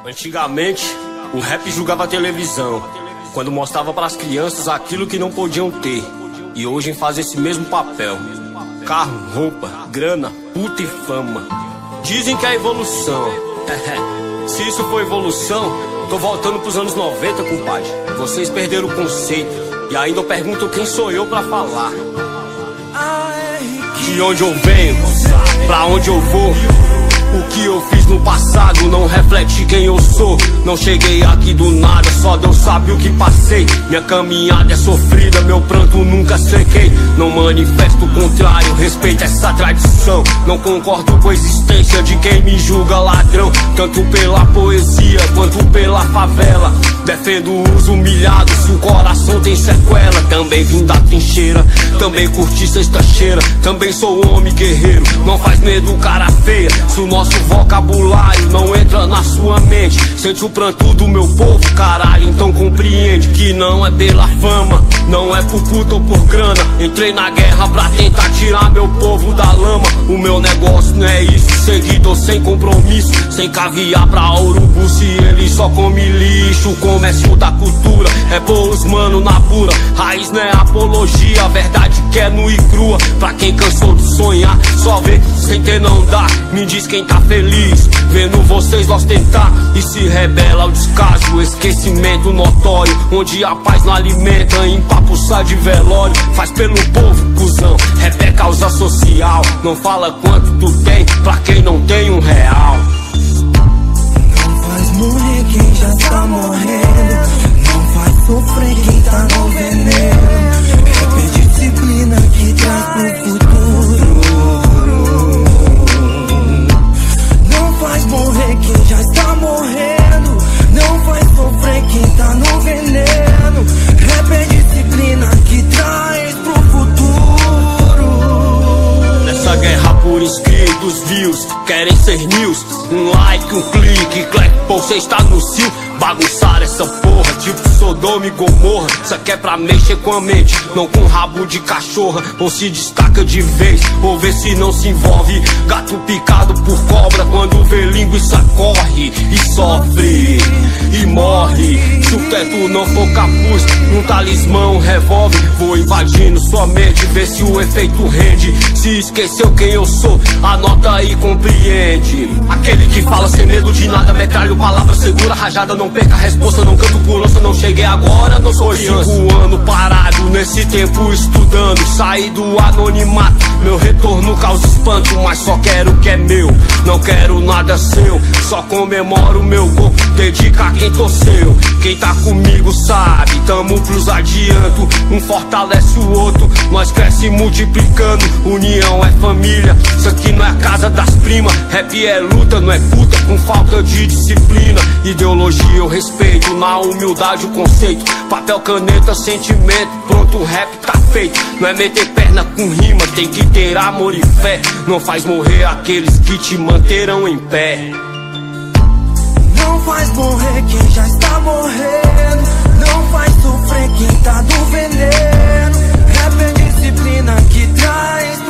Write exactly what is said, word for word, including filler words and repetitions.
Antigamente, o rap julgava a televisão, quando mostrava para as crianças aquilo que não podiam ter. E hoje faz esse mesmo papel. Carro, roupa, grana, puta e fama. Dizem que é evolução. Se isso for evolução, tô voltando pros anos noventa, compadre. Vocês perderam o conceito e ainda perguntam quem sou eu pra falar. De onde eu venho, pra onde eu vou. O que eu fiz no passado não reflete quem eu sou. Não cheguei aqui do nada, só Deus sabe o que passei. Minha caminhada é sofrida, meu pranto nunca sequei. Não manifesto o contrário, respeito essa tradição. Não concordo com a existência de quem me julga ladrão, tanto pela poesia quanto pela favela. Defendo os humilhados, se o coração tem sequela. Também vim da trincheira, também curti sexta-cheira. Também sou homem guerreiro, não faz medo cara feia. Se o nosso vocabulário não entra na sua mente, sente o pranto do meu povo, caralho, então compreende que não é pela fama, não é por puta ou por grana. Entrei na guerra pra tentar tirar meu povo da lama. O meu negócio não é isso, seguidor sem compromisso, sem caviar pra urubu se ele só come lixo. O comércio da cultura é pôr os mano na pura. Raiz não é apologia, a verdade que é nua e crua. Pra quem cansou de sonhar, só vê sem ter não dá. Me diz quem tá feliz, vendo vocês ostentar e se rebela ao descaso, esquecimento notório, onde a paz não alimenta, empapuçar de velório. Faz pelo povo, cuzão, rap é causa social. Não fala quanto tu tem, pra quem não tem um real. Não faz morrer quem já tá morrendo, não faz sofrer quem tá no veneno. Rap é disciplina que traz pro futuro. Faz morrer quem já está morrendo, não faz sofrer quem tá no veneno. Rap é disciplina que traz pro futuro. Nessa guerra por inscritos, views, querem ser news. Um like, um clique, clack, pô, cê está no cio. Bagunçar essa porra, tipo Sodoma e Gomorra. Isso aqui é pra mexer com a mente, não com rabo de cachorra. Ou se destaca de vez, ou vê se não se envolve. Gato picado por cobra, quando vê linguiça corre e sofre e morre. Se o teto não for capuz, um talismã, um revólver. Vou invadindo sua mente, vê se o efeito rende. Se esqueceu quem eu sou, anota e compreende. Aquele que fala sem medo de nada, metralho, palavra segura, rajada, não perca a resposta, não canto por lança. Não cheguei agora, não sou criança. Cinco anos parado, nesse tempo estudando. Saí do anonimato, meu retorno causa espanto. Mas só quero o que é meu, não quero nada seu. Só comemoro meu gol, dedica a quem torceu. Quem tá comigo sabe, tamo pros adianto. Um fortalece o outro, nós cresce multiplicando. União é família, isso aqui não é a casa das primas. Rap é luta, não é puta com falta de disciplina. Ideologia eu respeito, na humildade o conceito. Papel, caneta, sentimento, pronto, o rap tá feito. Não é meter perna com rima, tem que ter amor e fé. Não faz morrer aqueles que te manterão em pé. Não faz morrer quem já está morrendo, não faz sofrer quem tá no veneno. Rap é disciplina que traz